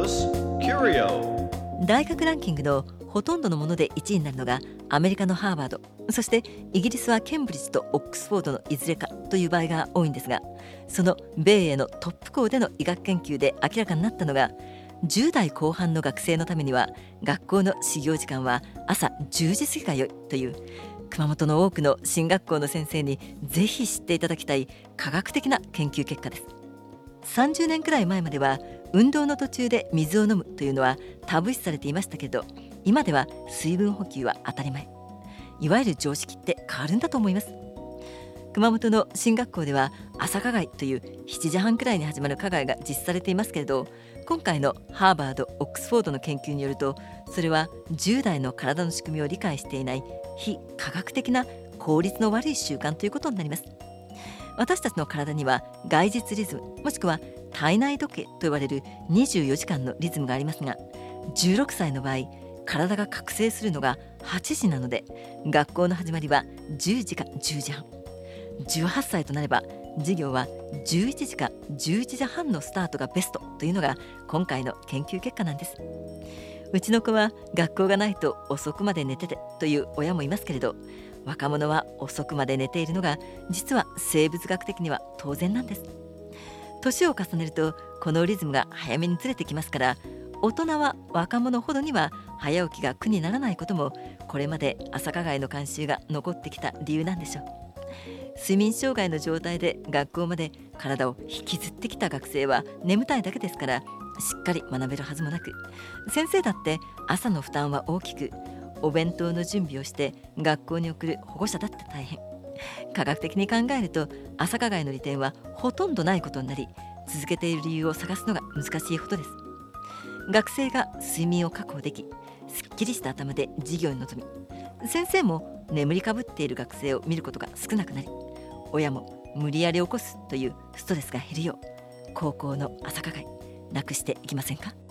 Campus Curio。 大学ランキングのほとんどのもので1位になるのがアメリカのハーバード、そしてイギリスはケンブリッジとオックスフォードのいずれかという場合が多いんですが、その米英のトップ校での医学研究で明らかになったのが、10代後半の学生のためには学校の始業時間は朝10時過ぎが良いという、熊本の多くの進学校の先生にぜひ知っていただきたい科学的な研究結果です。30年くらい前までは運動の途中で水を飲むというのはタブー視されていましたけど、今では水分補給は当たり前、いわゆる常識って変わるんだと思います。熊本の進学校では朝課外という7時半くらいに始まる課外が実施されていますけれど、今回のハーバード・オックスフォードの研究によると、それは10代の体の仕組みを理解していない非科学的な効率の悪い習慣ということになります。私たちの体には外実リズム、もしくは体内時計と言われる24時間のリズムがありますが、16歳の場合体が覚醒するのが8時なので、学校の始まりは10時か10時半、18歳となれば授業は11時か11時半のスタートがベストというのが今回の研究結果なんです。うちの子は学校がないと遅くまで寝ててという親もいますけれど、若者は遅くまで寝ているのが実は生物学的には当然なんです。年を重ねるとこのリズムが早めにずれてきますから、大人は若者ほどには早起きが苦にならないことも、これまで朝課外の慣習が残ってきた理由なんでしょう。睡眠障害の状態で学校まで体を引きずってきた学生は眠たいだけですから、しっかり学べるはずもなく、先生だって朝の負担は大きく、お弁当の準備をして学校に送る保護者だって大変。科学的に考えると朝課外の利点はほとんどないことになり、続けている理由を探すのが難しいことです。学生が睡眠を確保でき、すっきりした頭で授業に臨み、先生も眠りかぶっている学生を見ることが少なくなり、親も無理やり起こすというストレスが減るよう、高校の朝課外なくしていきませんか。